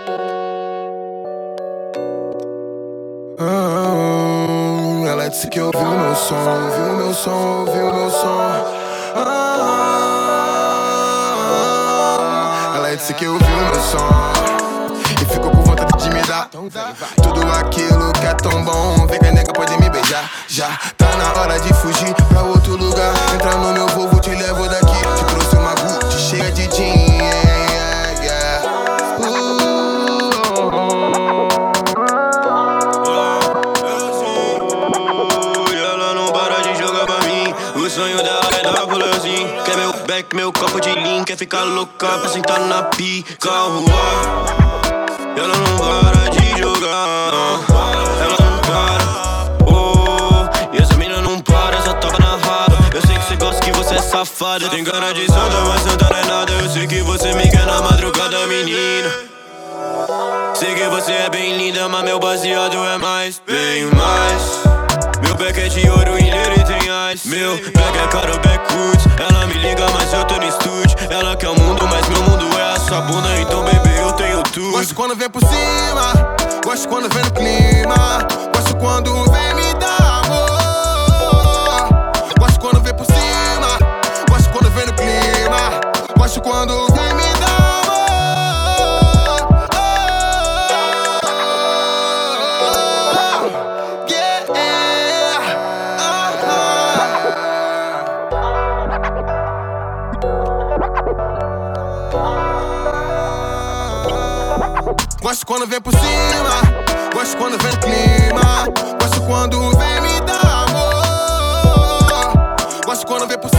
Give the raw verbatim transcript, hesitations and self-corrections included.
Ah, ela disse que ouviu meu som, ouviu meu som, ouviu meu som. Ah, ela disse que ouviu meu som e ficou com vontade de me dar tudo aquilo que é tão bom. Vê que a nega pode me beijar. Já tá na hora de fugir pra outro lugar. Entra no meu Volvo, te levo daqui. Te trouxe uma Gucci cheia de jeans, yeah, yeah. O sonho dela é dar rolêzinho. Quer meu back, meu copo de lean. Quer ficar louca pra sentar na pica. Ela não para de jogar, ela não para. Oh, e essa mina não para, só toca na raba. Eu sei que cê gosta, que você é safada. Tem cara de santa, mas santa não é nada. Eu sei que você me quer na madrugada, menina. Sei que você é bem linda, mas meu baseado é mais, bem mais. Meu back é de ouro e ele tem ice. Meu back é caro, backwoods. Ela me liga, mas eu tô no estúdio. Ela quer o mundo, mas meu mundo é a sua bunda. Então, baby, eu tenho tudo. Gosto quando vem por cima, gosto quando vem no clima. Gosto quando vem me dar amor. Gosto quando vem por cima, gosto quando vem no clima. Gosto quando vem me dar amor. Gosto quando vem por cima, gosto quando vem no clima. Gosto quando vem me dar amor. Gosto quando vem por cima.